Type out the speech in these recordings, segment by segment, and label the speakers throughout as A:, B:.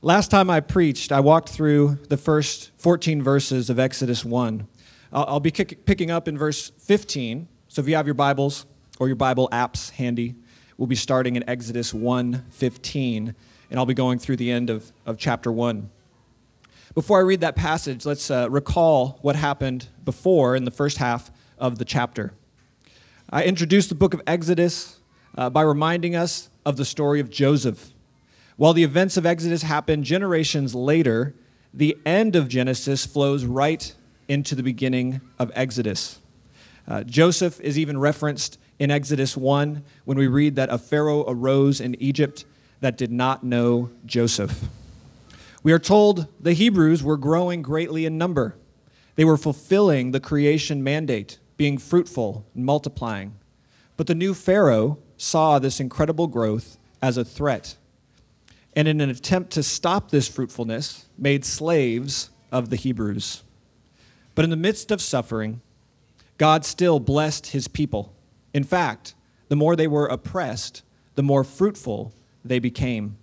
A: Last time I preached, I walked through the first 14 verses of Exodus 1. I'll be picking up in verse 15. So if you have your Bibles or your Bible apps handy, we'll be starting in Exodus 1:15, and I'll be going through the end of chapter 1. Before I read that passage, let's recall what happened before in the first half of the chapter. I introduced the book of Exodus by reminding us of the story of Joseph. While the events of Exodus happen generations later, the end of Genesis flows right into the beginning of Exodus. Joseph is even referenced in Exodus 1 when we read that a Pharaoh arose in Egypt that did not know Joseph. We are told the Hebrews were growing greatly in number. They were fulfilling the creation mandate, being fruitful and multiplying. But the new Pharaoh saw this incredible growth as a threat, and in an attempt to stop this fruitfulness, made slaves of the Hebrews. But in the midst of suffering, God still blessed his people. In fact, the more they were oppressed, the more fruitful they became.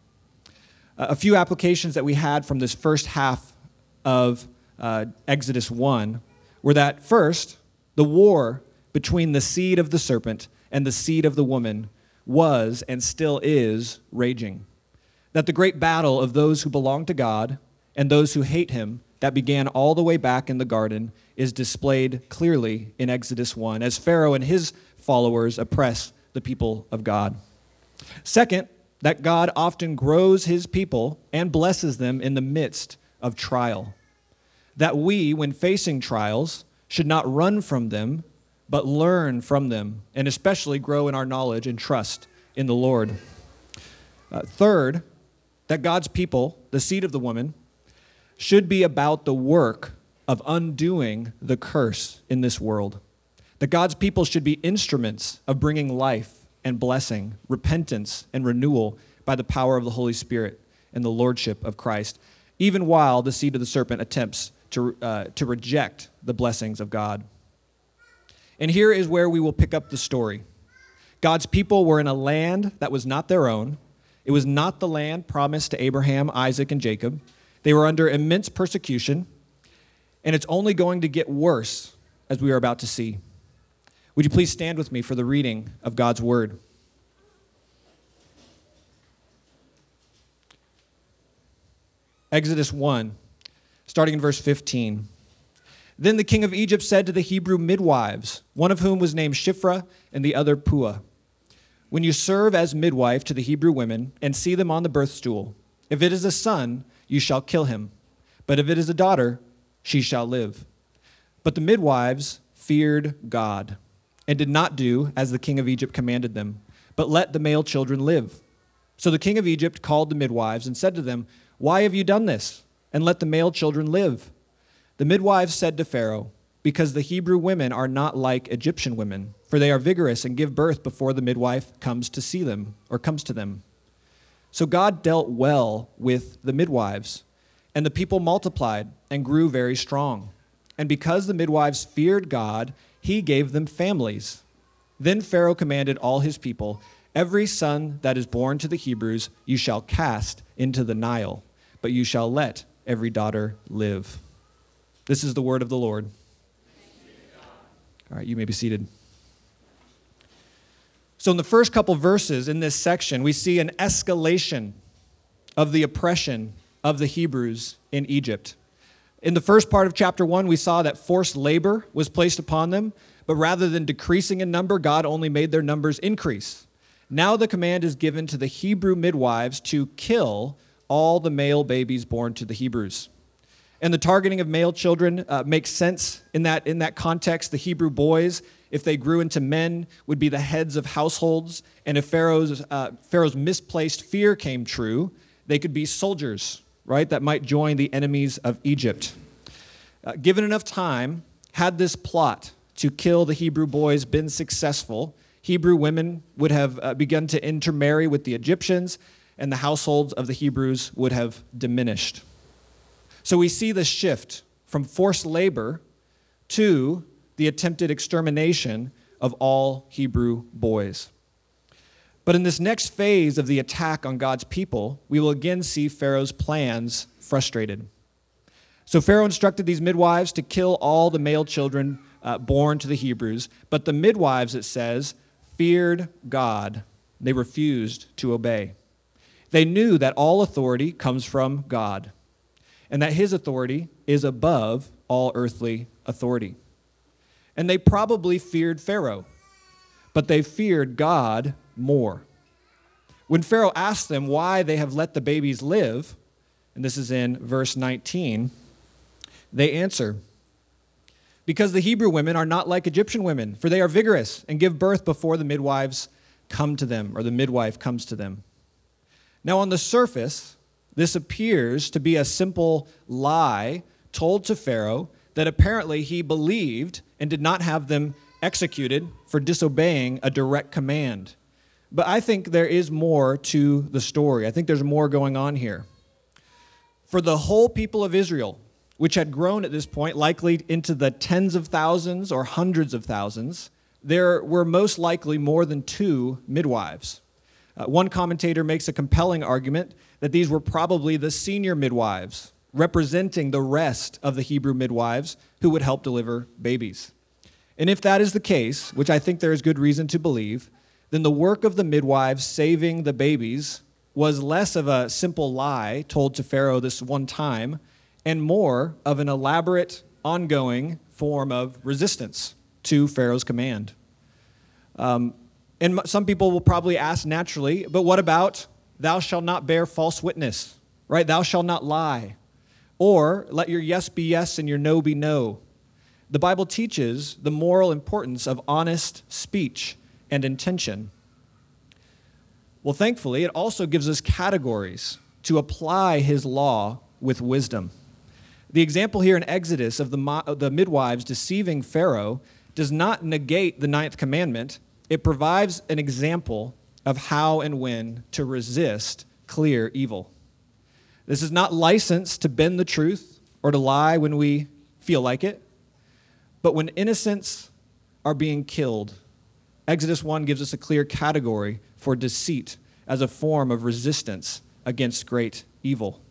A: A few applications that we had from this first half of Exodus 1 were that, first, the war between the seed of the serpent and the seed of the woman was and still is raging. That the great battle of those who belong to God and those who hate him that began all the way back in the garden is displayed clearly in Exodus 1 as Pharaoh and his followers oppress the people of God. Second, that God often grows his people and blesses them in the midst of trial. That we, when facing trials, should not run from them, but learn from them, and especially grow in our knowledge and trust in the Lord. Third, that God's people, the seed of the woman, should be about the work of undoing the curse in this world. That God's people should be instruments of bringing life and blessing, repentance and renewal by the power of the Holy Spirit and the lordship of Christ, even while the seed of the serpent attempts to reject the blessings of God. And here is where we will pick up the story. God's people were in a land that was not their own. It was not the land promised to Abraham, Isaac, and Jacob. They were under immense persecution, and it's only going to get worse, as we are about to see. Would you please stand with me for the reading of God's word? Exodus 1, starting in verse 15. Then the king of Egypt said to the Hebrew midwives, one of whom was named Shiphrah and the other Puah, when you serve as midwife to the Hebrew women and see them on the birth stool, if it is a son, you shall kill him. But if it is a daughter, she shall live. But the midwives feared God and did not do as the king of Egypt commanded them, but let the male children live. So the king of Egypt called the midwives and said to them, why have you done this? And let the male children live. The midwives said to Pharaoh, because the Hebrew women are not like Egyptian women, for they are vigorous and give birth before the midwife comes to see them or comes to them. So God dealt well with the midwives, and the people multiplied and grew very strong. And because the midwives feared God, he gave them families. Then Pharaoh commanded all his people, every son that is born to the Hebrews you shall cast into the Nile, but you shall let every daughter live. This is the word of the Lord. All right, you may be seated. So in the first couple verses in this section, we see an escalation of the oppression of the Hebrews in Egypt. In the first part of chapter 1, we saw that forced labor was placed upon them, but rather than decreasing in number, God only made their numbers increase. Now the command is given to the Hebrew midwives to kill all the male babies born to the Hebrews. And the targeting of male children makes sense in that context. The Hebrew boys, if they grew into men, would be the heads of households. And if Pharaoh's misplaced fear came true, they could be soldiers, right, that might join the enemies of Egypt. Given enough time, had this plot to kill the Hebrew boys been successful, Hebrew women would have begun to intermarry with the Egyptians, and the households of the Hebrews would have diminished. So we see the shift from forced labor to the attempted extermination of all Hebrew boys. But in this next phase of the attack on God's people, we will again see Pharaoh's plans frustrated. So Pharaoh instructed these midwives to kill all the male children born to the Hebrews, but the midwives, it says, feared God. They refused to obey. They knew that all authority comes from God, and that his authority is above all earthly authority. And they probably feared Pharaoh, but they feared God more. When Pharaoh asked them why they have let the babies live, and this is in verse 19, they answer, because the Hebrew women are not like Egyptian women, for they are vigorous and give birth before the midwives come to them, or the midwife comes to them. Now, on the surface, this appears to be a simple lie told to Pharaoh that apparently he believed and did not have them executed for disobeying a direct command. But I think there is more to the story. I think there's more going on here. For the whole people of Israel, which had grown at this point likely into the tens of thousands or hundreds of thousands, there were most likely more than 2 midwives. One commentator makes a compelling argument that these were probably the senior midwives, representing the rest of the Hebrew midwives who would help deliver babies. And if that is the case, which I think there is good reason to believe, then the work of the midwives saving the babies was less of a simple lie told to Pharaoh this one time, and more of an elaborate, ongoing form of resistance to Pharaoh's command. And some people will probably ask naturally, but what about thou shalt not bear false witness, right? Thou shalt not lie. Or let your yes be yes and your no be no. The Bible teaches the moral importance of honest speech and intention. Well, thankfully, it also gives us categories to apply his law with wisdom. The example here in Exodus of the midwives deceiving Pharaoh does not negate the 9th commandment. It provides an example of how and when to resist clear evil. This is not license to bend the truth or to lie when we feel like it, but when innocents are being killed. Exodus 1 gives us a clear category for deceit as a form of resistance against great evil.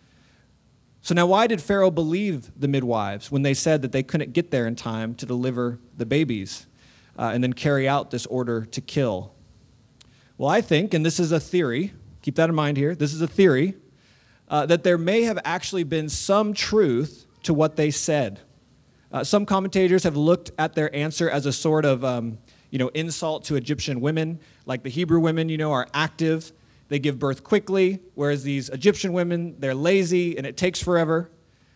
A: So now why did Pharaoh believe the midwives when they said that they couldn't get there in time to deliver the babies and then carry out this order to kill? Well, I think, and this is a theory, keep that in mind here, this is a theory, that there may have actually been some truth to what they said. Some commentators have looked at their answer as a sort of insult to Egyptian women, like the Hebrew women, are active. They give birth quickly, whereas these Egyptian women, they're lazy and it takes forever.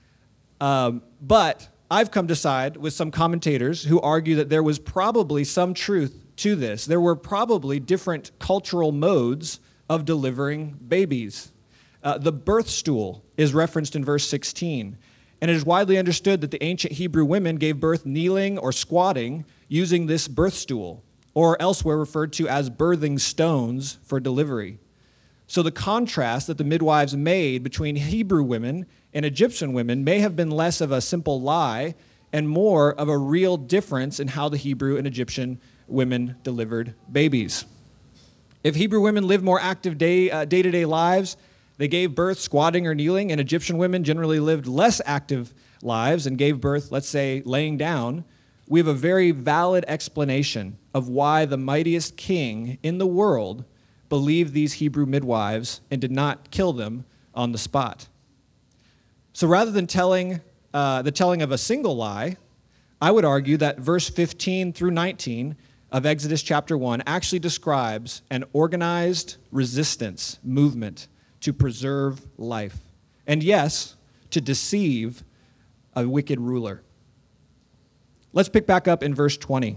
A: But I've come to side with some commentators who argue that there was probably some truth to this. There were probably different cultural modes of delivering babies. The birth stool is referenced in verse 16, and it is widely understood that the ancient Hebrew women gave birth kneeling or squatting using this birth stool, or elsewhere referred to as birthing stones for delivery. So the contrast that the midwives made between Hebrew women and Egyptian women may have been less of a simple lie and more of a real difference in how the Hebrew and Egyptian women delivered babies. If Hebrew women lived more active day-to-day lives, they gave birth squatting or kneeling, and Egyptian women generally lived less active lives and gave birth, let's say, laying down, we have a very valid explanation of why the mightiest king in the world believed these Hebrew midwives and did not kill them on the spot. So rather than telling of a single lie, I would argue that verse 15 through 19 of Exodus chapter 1 actually describes an organized resistance movement to preserve life, and yes, to deceive a wicked ruler. Let's pick back up in verse 20.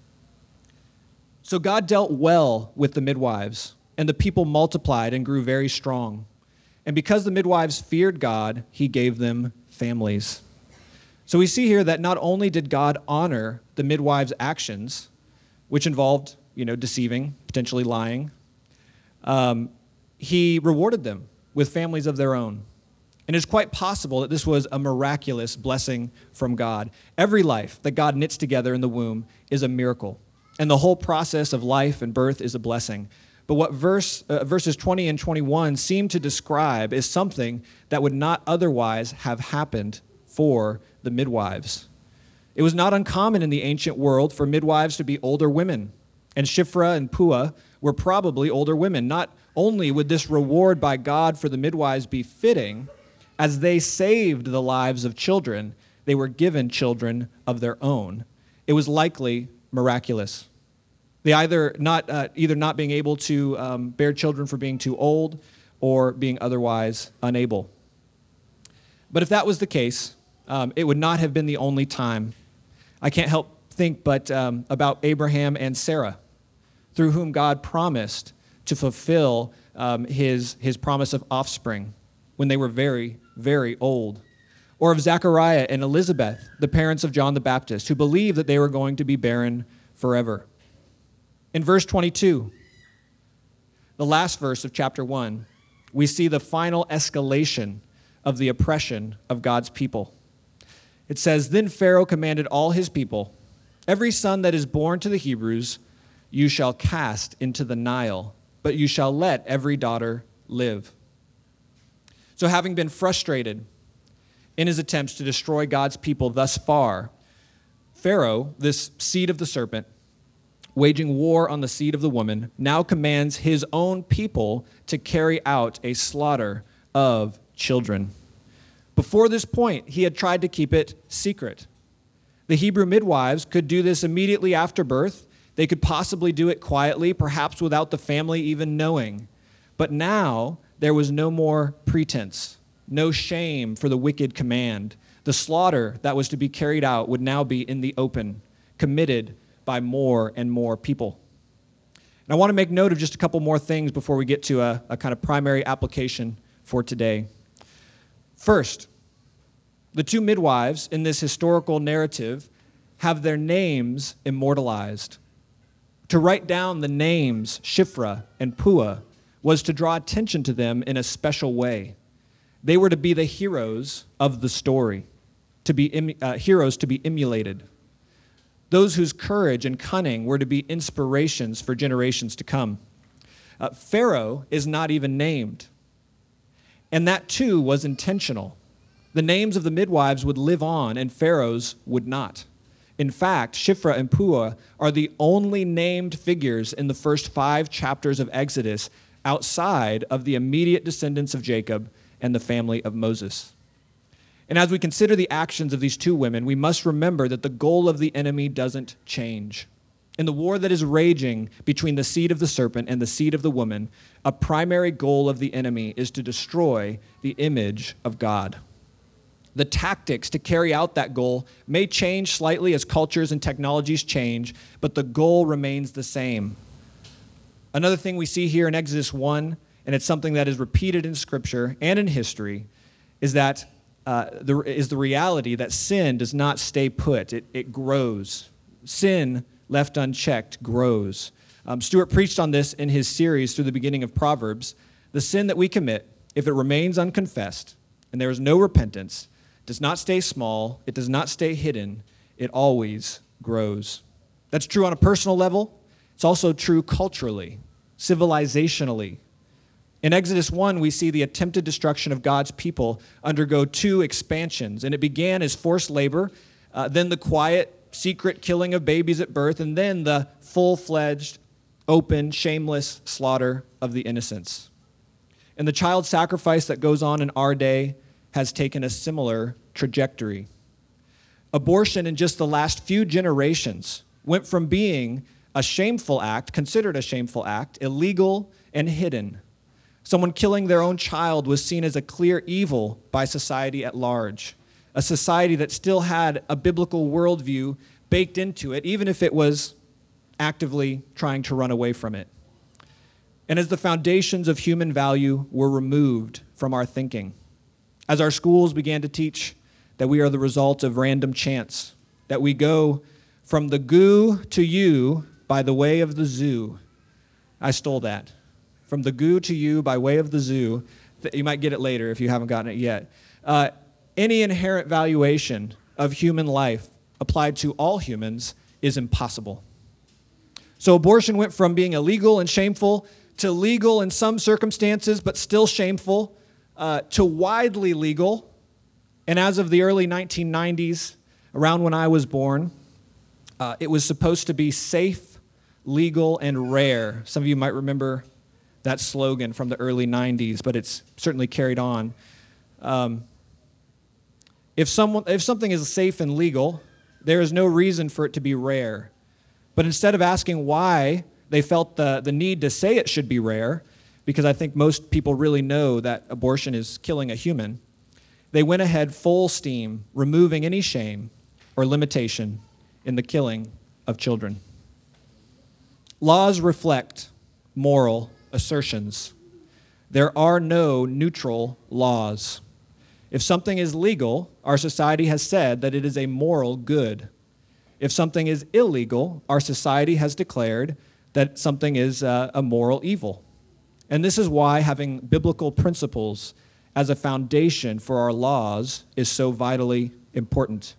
A: So God dealt well with the midwives, and the people multiplied and grew very strong. And because the midwives feared God, he gave them families. So we see here that not only did God honor the midwives' actions, which involved, deceiving, potentially lying, he rewarded them with families of their own. And it's quite possible that this was a miraculous blessing from God. Every life that God knits together in the womb is a miracle. And the whole process of life and birth is a blessing. But what verses 20 and 21 seem to describe is something that would not otherwise have happened for the midwives. It was not uncommon in the ancient world for midwives to be older women, and Shiphrah and Puah were probably older women. Not only would this reward by God for the midwives be fitting, as they saved the lives of children, they were given children of their own. It was likely miraculous. They either not being able to bear children for being too old or being otherwise unable. But if that was the case, it would not have been the only time. I can't help think but about Abraham and Sarah, through whom God promised to fulfill his promise of offspring when they were very, very old. Or of Zechariah and Elizabeth, the parents of John the Baptist, who believed that they were going to be barren forever. In verse 22, the last verse of chapter 1, we see the final escalation of the oppression of God's people. It says, "Then Pharaoh commanded all his people, 'Every son that is born to the Hebrews you shall cast into the Nile, but you shall let every daughter live.'" So having been frustrated in his attempts to destroy God's people thus far, Pharaoh, this seed of the serpent, waging war on the seed of the woman, now commands his own people to carry out a slaughter of children. Before this point, he had tried to keep it secret. The Hebrew midwives could do this immediately after birth. They could possibly do it quietly, perhaps without the family even knowing. But now there was no more pretense, no shame for the wicked command. The slaughter that was to be carried out would now be in the open, committed by more and more people. And I want to make note of just a couple more things before we get to a kind of primary application for today. First, the two midwives in this historical narrative have their names immortalized. To write down the names Shiphrah and Puah was to draw attention to them in a special way. They were to be the heroes of the story, to be heroes to be emulated. Those whose courage and cunning were to be inspirations for generations to come. Pharaoh is not even named, and that too was intentional. The names of the midwives would live on, and Pharaoh's would not. In fact, Shiphrah and Puah are the only named figures in the first 5 chapters of Exodus outside of the immediate descendants of Jacob and the family of Moses. And as we consider the actions of these two women, we must remember that the goal of the enemy doesn't change. In the war that is raging between the seed of the serpent and the seed of the woman, a primary goal of the enemy is to destroy the image of God. The tactics to carry out that goal may change slightly as cultures and technologies change, but the goal remains the same. Another thing we see here in Exodus 1, and it's something that is repeated in Scripture and in history, is that the reality that sin does not stay put. It grows. Sin left unchecked grows. Stuart preached on this in his series through the beginning of Proverbs. The sin that we commit, if it remains unconfessed and there is no repentance, does not stay small, it does not stay hidden, it always grows. That's true on a personal level. It's also true culturally, civilizationally. In Exodus 1, we see the attempted destruction of God's people undergo 2 expansions, and it began as forced labor, then the quiet, secret killing of babies at birth, and then the full-fledged, open, shameless slaughter of the innocents. And the child sacrifice that goes on in our day has taken a similar trajectory. Abortion in just the last few generations went from being a shameful act, considered a shameful act, illegal and hidden. Someone killing their own child was seen as a clear evil by society at large, a society that still had a biblical worldview baked into it, even if it was actively trying to run away from it. And as the foundations of human value were removed from our thinking, as our schools began to teach that we are the result of random chance, that we go from the goo to you by the way of the zoo. I stole that. From the goo to you by way of the zoo. You might get it later if you haven't gotten it yet. Any inherent valuation of human life applied to all humans is impossible. So abortion went from being illegal and shameful to legal in some circumstances, but still shameful, to widely legal. And as of the early 1990s, around when I was born, it was supposed to be safe, legal, and rare. Some of you might remember that slogan from the early 90s, but it's certainly carried on. If something is safe and legal, there is no reason for it to be rare. But instead of asking why they felt the need to say it should be rare, because I think most people really know that abortion is killing a human, they went ahead full steam, removing any shame or limitation in the killing of children. Laws reflect moral assertions. There are no neutral laws. If something is legal, our society has said that it is a moral good. If something is illegal, our society has declared that something is a moral evil. And this is why having biblical principles as a foundation for our laws is so vitally important.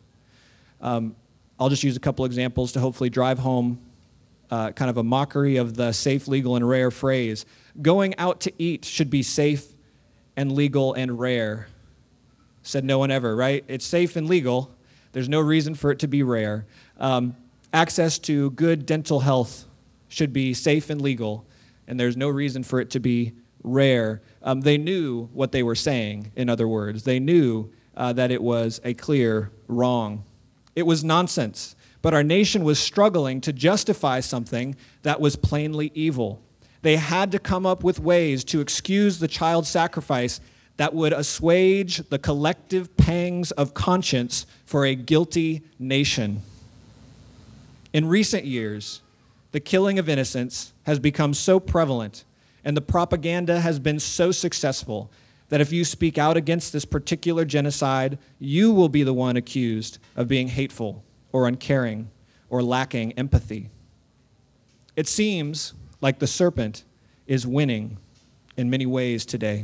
A: I'll just use a couple examples to hopefully drive home kind of a mockery of the safe, legal, and rare phrase. Going out to eat should be safe and legal and rare. Said no one ever, right? It's safe and legal. There's no reason for it to be rare. Access to good dental health should be safe and legal, and there's no reason for it to be rare. They knew what they were saying, in other words. They knew that it was a clear wrong. It was nonsense, but our nation was struggling to justify something that was plainly evil. They had to come up with ways to excuse the child sacrifice that would assuage the collective pangs of conscience for a guilty nation. In recent years, the killing of innocents has become so prevalent, and the propaganda has been so successful that if you speak out against this particular genocide, you will be the one accused of being hateful or uncaring or lacking empathy. It seems like the serpent is winning in many ways today.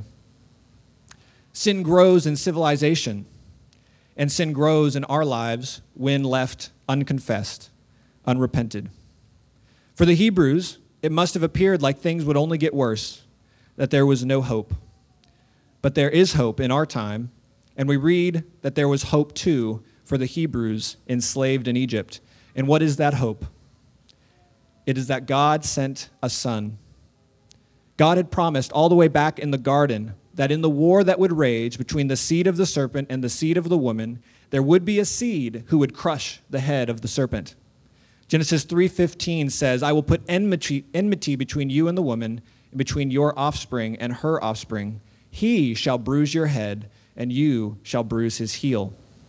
A: Sin grows in civilization, and sin grows in our lives when left unconfessed, unrepented. For the Hebrews, it must have appeared like things would only get worse, that there was no hope. But there is hope in our time, and we read that there was hope too for the Hebrews enslaved in Egypt. And what is that hope? It is that God sent a son. God had promised all the way back in the garden that in the war that would rage between the seed of the serpent and the seed of the woman, there would be a seed who would crush the head of the serpent. Genesis 3:15 says, I will put enmity between you and the woman, and between your offspring and her offspring. He shall bruise your head, and you shall bruise his heel.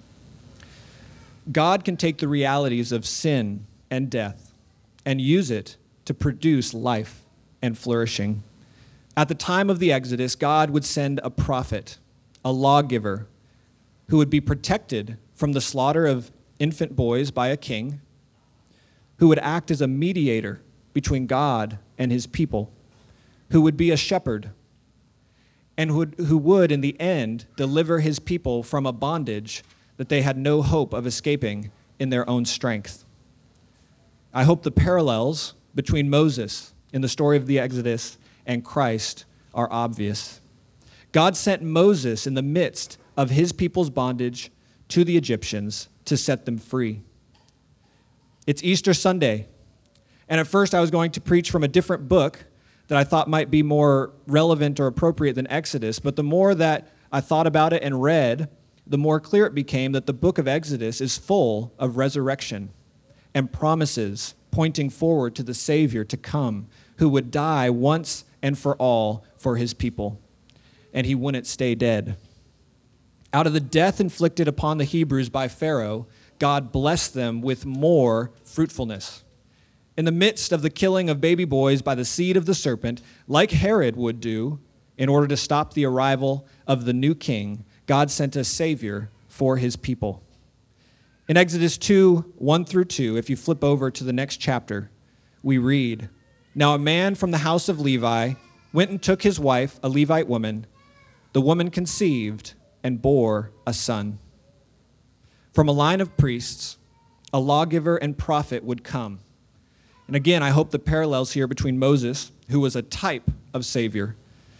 A: God can take the realities of sin and death and use it to produce life and flourishing. At the time of the Exodus, God would send a prophet, a lawgiver, who would be protected from the slaughter of infant boys by a king, who would act as a mediator between God and his people, who would be a shepherd, and who would, in the end, deliver his people from a bondage that they had no hope of escaping in their own strength. I hope the parallels between Moses in the story of the Exodus and Christ are obvious. God sent Moses in the midst of his people's bondage to the Egyptians to set them free. It's Easter Sunday, and at first I was going to preach from a different book that I thought might be more relevant or appropriate than Exodus, but the more that I thought about it and read, the more clear it became that the book of Exodus is full of resurrection and promises pointing forward to the Savior to come, who would die once and for all for his people, and he wouldn't stay dead. Out of the death inflicted upon the Hebrews by Pharaoh, God blessed them with more fruitfulness. In the midst of the killing of baby boys by the seed of the serpent, like Herod would do, in order to stop the arrival of the new king, God sent a Savior for his people. In Exodus 2:1-2, if you flip over to the next chapter, we read, Now a man from the house of Levi went and took his wife, a Levite woman. The woman conceived and bore a son. From a line of priests, a lawgiver and prophet would come. And again, I hope the parallels here between Moses who was a type of Savior,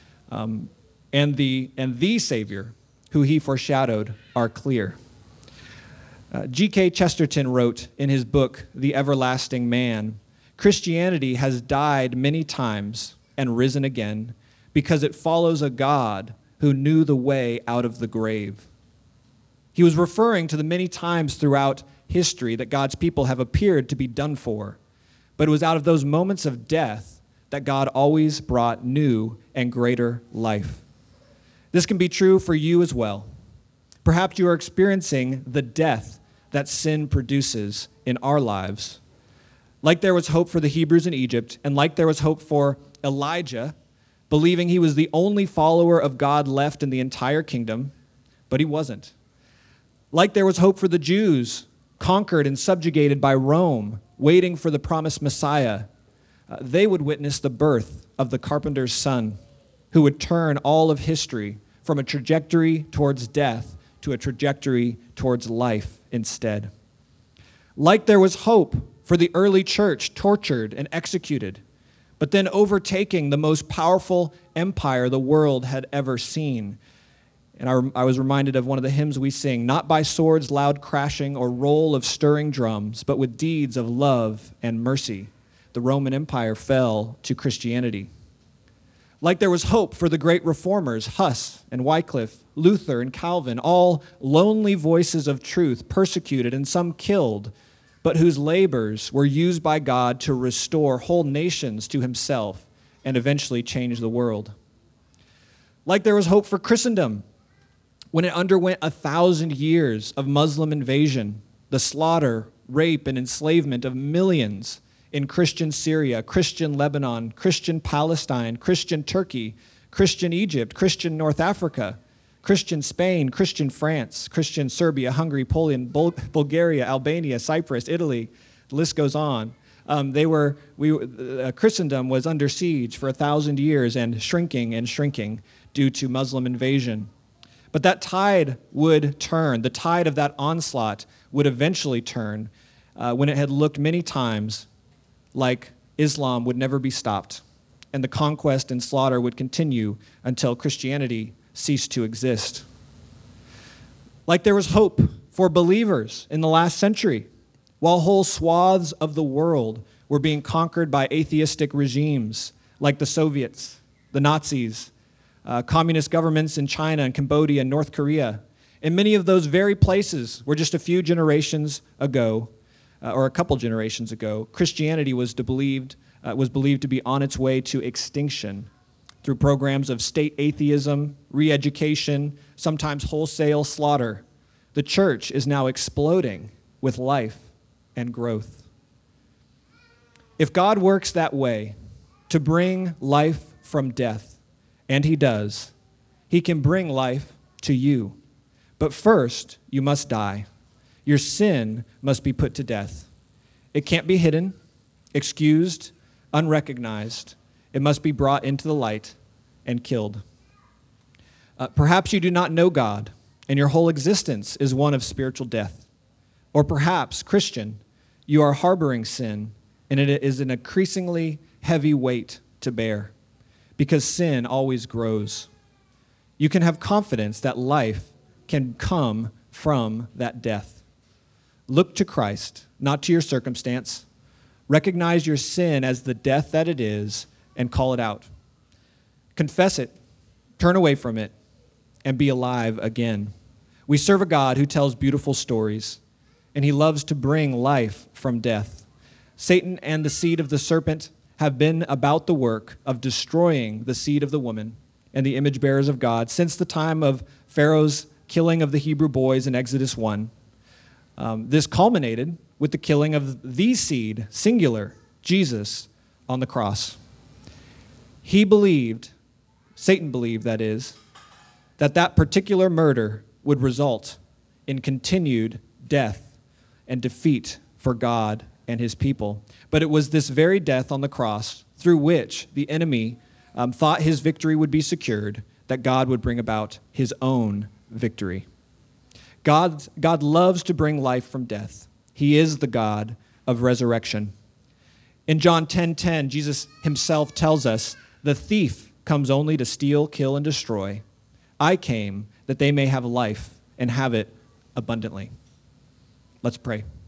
A: and the Savior who he foreshadowed are clear. G.K. Chesterton wrote in his book, The Everlasting Man, Christianity has died many times and risen again because it follows a God who knew the way out of the grave. He was referring to the many times throughout history that God's people have appeared to be done for, but it was out of those moments of death that God always brought new and greater life. This can be true for you as well. Perhaps you are experiencing the death that sin produces in our lives. Like there was hope for the Hebrews in Egypt, and like there was hope for Elijah, believing he was the only follower of God left in the entire kingdom, but he wasn't. Like there was hope for the Jews, conquered and subjugated by Rome, waiting for the promised Messiah. They would witness the birth of the carpenter's son, who would turn all of history from a trajectory towards death to a trajectory towards life instead. Like there was hope for the early church, tortured and executed, but then overtaking the most powerful empire the world had ever seen. And I was reminded of one of the hymns we sing, not by swords loud crashing or roll of stirring drums, but with deeds of love and mercy. The Roman Empire fell to Christianity. Like there was hope for the great reformers, Huss and Wycliffe, Luther and Calvin, all lonely voices of truth, persecuted and some killed, but whose labors were used by God to restore whole nations to himself and eventually change the world. Like there was hope for Christendom when it underwent 1,000 years of Muslim invasion, the slaughter, rape, and enslavement of millions in Christian Syria, Christian Lebanon, Christian Palestine, Christian Turkey, Christian Egypt, Christian North Africa, Christian Spain, Christian France, Christian Serbia, Hungary, Poland, Bulgaria, Albania, Cyprus, Italy. The list goes on. Christendom was under siege for 1,000 years and shrinking due to Muslim invasion. But that tide would turn. The tide of that onslaught would eventually turn when it had looked many times like Islam would never be stopped, and the conquest and slaughter would continue until Christianity ceased to exist. Like there was hope for believers in the last century, while whole swaths of the world were being conquered by atheistic regimes like the Soviets, the Nazis, communist governments in China and Cambodia and North Korea. In many of those very places where just a few generations ago, or a couple generations ago, Christianity was believed to be on its way to extinction through programs of state atheism, re-education, sometimes wholesale slaughter. The church is now exploding with life and growth. If God works that way to bring life from death, and he does, he can bring life to you. But first, you must die. Your sin must be put to death. It can't be hidden, excused, unrecognized. It must be brought into the light and killed. Perhaps you do not know God, and your whole existence is one of spiritual death. Or perhaps, Christian, you are harboring sin, and it is an increasingly heavy weight to bear, because sin always grows. You can have confidence that life can come from that death. Look to Christ, not to your circumstance. Recognize your sin as the death that it is and call it out. Confess it, turn away from it, and be alive again. We serve a God who tells beautiful stories, and he loves to bring life from death. Satan and the seed of the serpent have been about the work of destroying the seed of the woman and the image bearers of God since the time of Pharaoh's killing of the Hebrew boys in Exodus 1. This culminated with the killing of the seed, singular, Jesus, on the cross. Satan believed, that particular murder would result in continued death and defeat for God and his people. But it was this very death on the cross through which the enemy thought his victory would be secured, that God would bring about his own victory. God loves to bring life from death. He is the God of resurrection. In John 10:10, Jesus himself tells us, "The thief comes only to steal, kill, and destroy. I came that they may have life and have it abundantly." Let's pray.